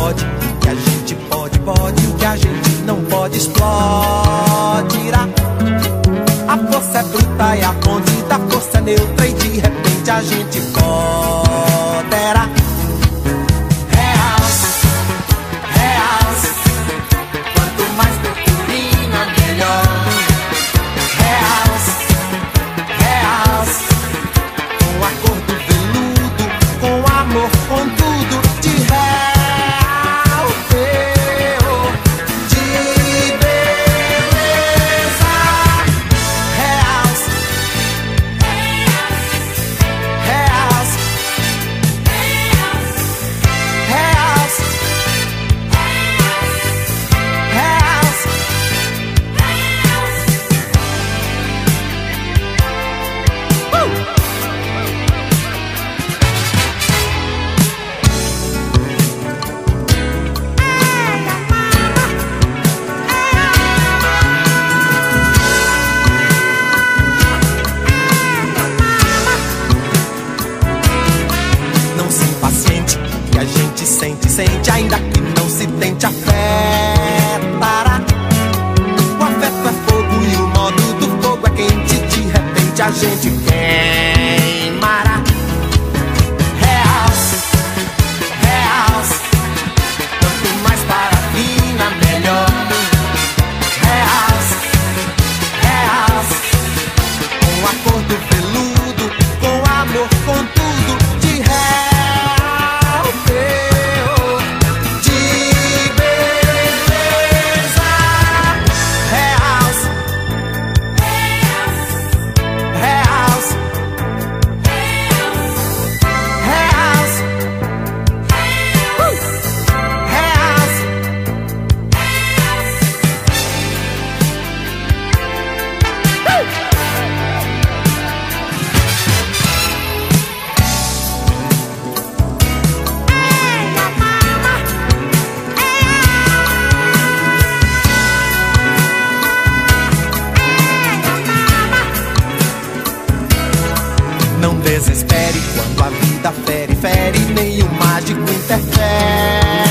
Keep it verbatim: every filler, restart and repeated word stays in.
pode, o que a gente pode, pode, o que a gente não pode, explodirá. A força é bruta e a fonte da força é neutra, e de repente a gente poderá. Reals, reals, quanto mais purpurina, melhor. Reals, reals, com a cor do veludo, com amor, com tudo, de real, eu, de beleza. Reals, reals, reals, reals. Uh! Não se impaciente, que a gente sente, sente, ainda que não se tente, afetará. O afeto é fogo e o modo do fogo é quente, de repente a gente queimará. Reals, reals, quanto mais parafina, melhor. Reals, reals, com a cor do veludo, com amor, com tudo, de real, eu, de beleza. Reals, reals, reals, uh, reals. Não desespere quando a vida fere, fere, nem o mágico interfere.